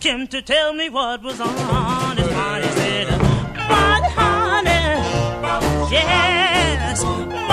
him to tell me what was on his mind. He said, but honey, yes,